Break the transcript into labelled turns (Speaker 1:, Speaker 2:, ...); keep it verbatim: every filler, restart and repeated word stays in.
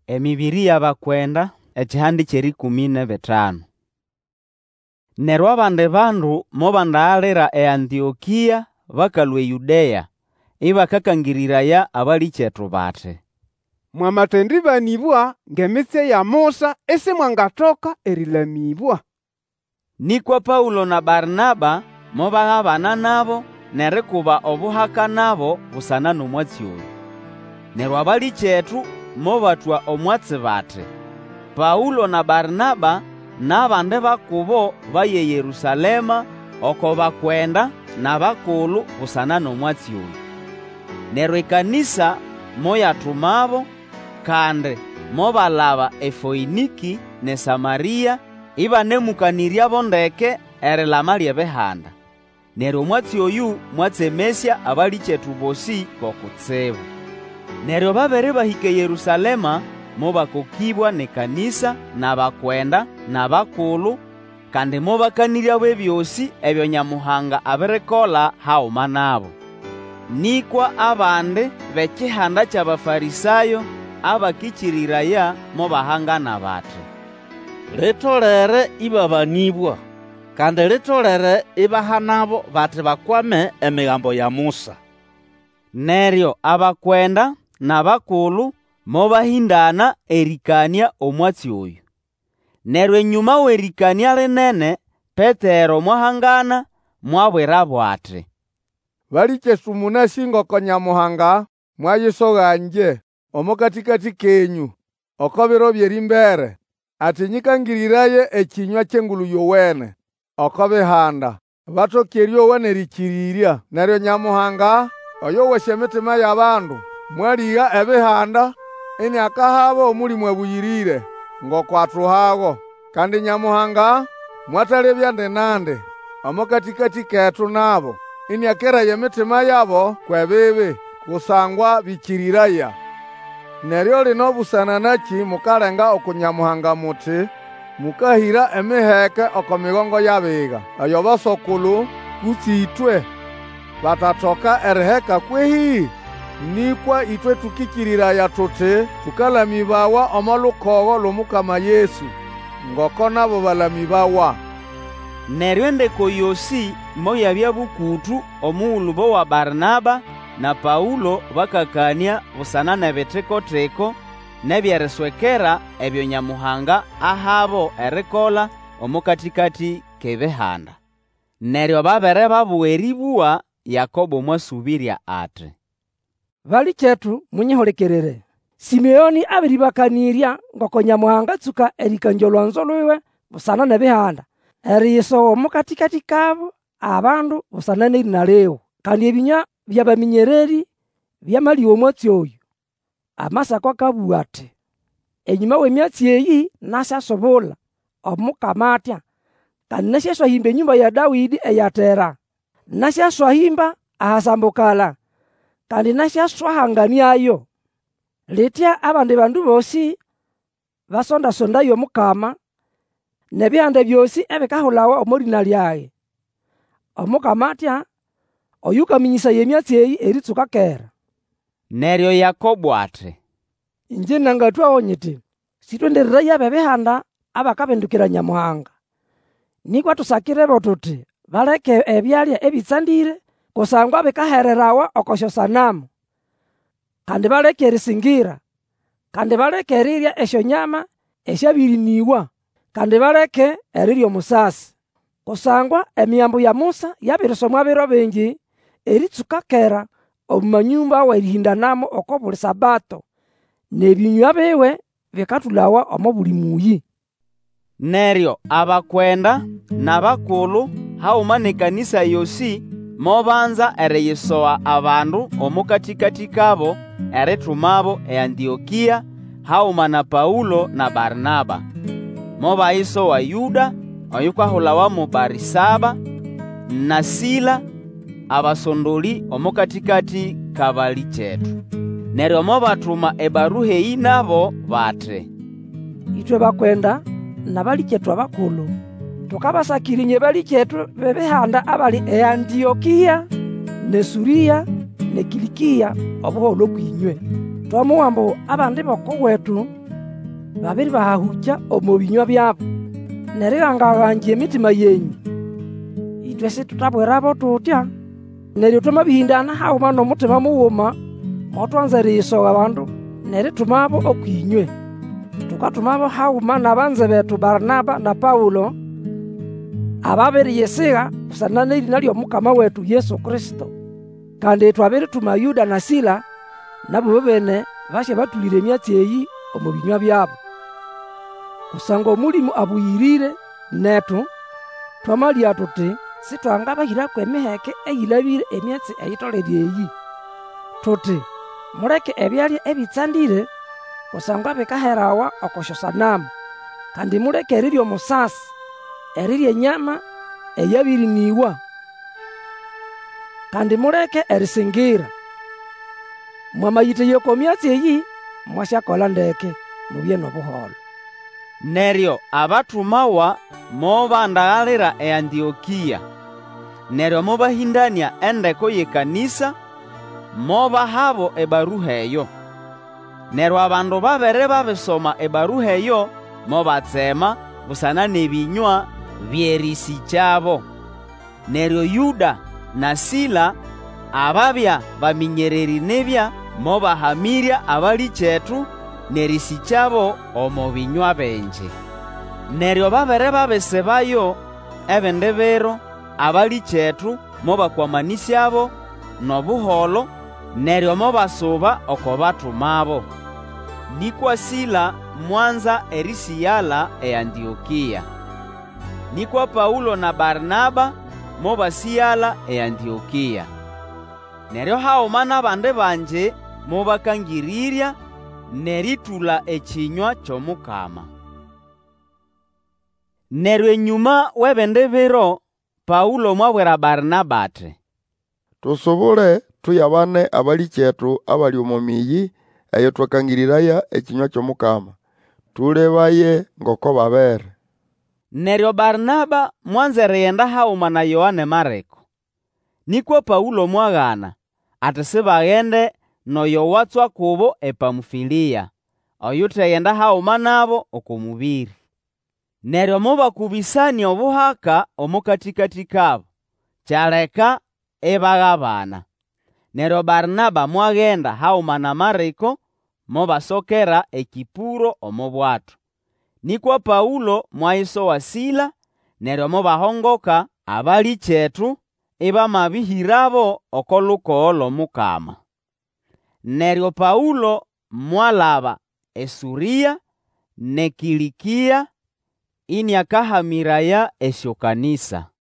Speaker 1: Emibiri y'abakwenda ekihandi ky'erikumi nebitano. Neryo abandi bandu mobandaghalira e Antiokia bakalwa e Yudeya, ibakakangiriraya abalikyetu bati,
Speaker 2: Mwamathendibanibwa ng'emitse ya Musa isimwangatoka erilamibwa.
Speaker 1: Nikwa Paulo na Barnaba mobaghabana nabo nerikuba obuhaka nabo busana n'omwatsi oyu. Neryo abalikyetu mobatwa omwatsi bati, Paulo na Barnaba n'abandi bakubo baye Yerusalema oko bakwenda n'abakulu busana n'omwatsi oyu. Neryo ekanisa moyatumabo kandi mobalaba eFoiniki ne Samaria ibanemukanirya ndeke erilama ly'ebihanda. Neryo omwatsi oyu mwatsemesya abalikyetu bosi bokutsibu. Neryo babere bahika e Yerusalema mobakokibwa nekanisa n'abakwenda n'abakulu kandi mobakanirya bwebyosi ebyo Nyamuhanga abirikola hauma nabo. Nikwa abandi b'ekihanda ky'Abafarisayo abakikiriraya mobahangana bati,
Speaker 3: Litolere ibabanibwa kandi litolere ibahanabo bati bakwame emigambo ya Musa.
Speaker 1: Neryo abakwenda n'abakulu mobahindana erikania omwatsi oyu. Neryo enyuma w'erikania linene Petero mwahangana mwabwirabo ati,
Speaker 2: Balikyetu munasi ngoko Nyamuhanga mwayisoganje omukatikati kenyu oko biro by'erimbere ati nyikangiriraye ekinywa ky'engulu yowene oko bihanda batokyeryowene nerikirirya. Neryo Nyamuhanga oyo wesya emitima y'abandu mwaliga ebihanda ini akahaba omulimo abuyirire ngoko atuhago. Kandi Nyamuhanga mwatalebya ndenande omukatikati ketu nabo ini akeraya emitima yabo kwebibi kusangwa bikiriraya. Neryo lino busana naki mukalenga oku Nyamuhanga muti mukahira emiheke oko migongo y'abiga ayo basokulu kutsi itwe batatoka eriheka kwehi. Nikwa itwe tukikiriraya tuti tukalamibawa omolukogo lw'Omukama Yesu ngoko nabo balamibawa.
Speaker 1: Neryo endeko yosi moyabya bukutu omuwulubo wa Barnaba na Paulo bakakania busana n'ebithekoteko n'ebyeriswekera ebyo Nyamuhanga ahabo erikola omukatikati k'ebihanda. Neryo babere babuwa eribua, Yakobo mwasubirya ati,
Speaker 4: Balikyetu munyihulikirire, Simeoni abiribakanirya ngoko Nyamuhanga tsuka erikanja olwanzo lwiwe busana n'ebihanda eriyisowa omukatikati kabo abandu busana n'erina liwe. Kandi ebinywa by'abaminyereri byamaliwa omwatsi oyu. Amasako akabugha ati, enyuma w'emyatsi eyi nasyasobola Omukama atya, kandi nasyaswahimba enyumba ya Dawidi eyatera, nasyaswahimba ahasambukala, kandi nasyaswahanganiayo. Litya abandi bandu bosi basondasondayo Omukama n'ebihanda byosi ebikahulawa omu lina lyaye. Omukama atya, oyu kaminyisaya emyatsi eyi eritsuka kera.
Speaker 1: Neryo Yakobo ati,
Speaker 4: Inje nangatwaho nyiti sitwendereraya b'ebihanda abakabindukira Nyamuhanga. Nikwa tusakirebo tuti baleke ebyalya ebitsandire kusangwa bikahererawa oko syosanamu, kandi baleke erisingira, kandi baleke erirya esyonyama esyabiriniwa, kandi baleke erirya omusasi. Kusangwa emiyambo ya Musa yabirisomwa biro bingi eritsuka kera omumanyumba w'erihindanamo oko buli Sabato, n'ebinywa biwe bikatulawa omo buli muyi.
Speaker 1: Neryo abakwenda n'abakulu hauma n'ekanisa yosi mobanza eriyisowa abandu omukatikati kabo eritumabo e Antiokia hauma na Paulo na Barnaba. Mobayisowa Yuda oyukwahulawa mu Barisaba na Sila abasondoli omukatikati kabalikyetu. Neryo mobatuma ebaruha eyi nabo bati,
Speaker 4: Itwe bakwenda n'abalikyetu abakulu tukabasakirinye balikyetu b'ebihanda abali e Antiokia ne Suriya ne Kilikiya obuholo kwinywe. Twamuwambo abandi boko wetu babiri bahahukya omu binywa byabo nerigangaganja emitima yenyu. Itwe situtabwirabo tutya, neryo twamabihindana hauma n'omutima mughuma motwanza eriyisoga abandu neritumabo okwinywe. Tukatumabo hauma n'abanze betu Barnaba na Paulo ababiriyesiga busana n'erina ly'omukama wetu Yesu Kristo. Kandi twabirituma Yuda na Sila nabo bene bashe batulire emyatsi eyi omu binywa byabo. Kusanga omulimu abuyirire netu twamalya tuti sitwangabahirako emiheke eyilabire emyatsi eyitolere eyi. Tuti muleke ebyalya ebitsandire kusangwa bikaherawa okosyo sanamu, kandi muleke erirya omusasi, erirya enyama eyabiriniwa, kandi muleke erisingira. Mwamayithehya oko myatsi eyi mwasyakola ndeke mubye n'obuholo.
Speaker 1: Neryo abatumawa mobandaghalira e Antiokia, neryo mobahindania endeko y'ekanisa mobahabo ebaruha eyo. Neryo abandu babere babisoma ebaruha eyo mobatsema busana n'ebinywa by'erisi kyabo. Neryo Yuda na Sila ababya baminyereri nebya mobahamirya abalikyetu nerisi kyabo omu binywa benje. Neryo babere babisebayo ebindi biro abalikyetu mobakwamanisyabo n'obuholo, neryo mobasuba oko batumabo. Nikwa Sila mwanza erisiyala e Antiokia. Nikwa Paulo na Barnaba mobasiyala e Antiokia. Neryo hauma n'abandi banje mobakangirirya neritula ekinywa ky'omukama. Neryo enyuma w'ebindi biro Paulo mwabwira Barnaba ati,
Speaker 5: tusubule tuyabane abalikyetu abali omu miyi eyo twakangiriraya ekinywa ky'omukama, tulebaye ngoko babere.
Speaker 1: Neryo Barnaba mwanza eriyenda hauma na Yohane Mareko. Nikwa Paulo mwagana ati sibaghende noyo watswa kubo ePamufilia, oyutheyenda hauma nabo oko mubiri. Neryo mubakubisania obuhaka omukatikati kabo, kyaleka ebaghabana. Neryo Barnaba mwagenda hauma na Mareko mobasokera ekipuro omu bwato. Nikwa Paulo mwayisowa Sila, neryo mobahongoka abalikyetu ibamabihirabo oko lukoo l'omukama. Neryo Paulo mwalaba eSuriya ne Kilikiya iniakahamiraya esyo kanisa.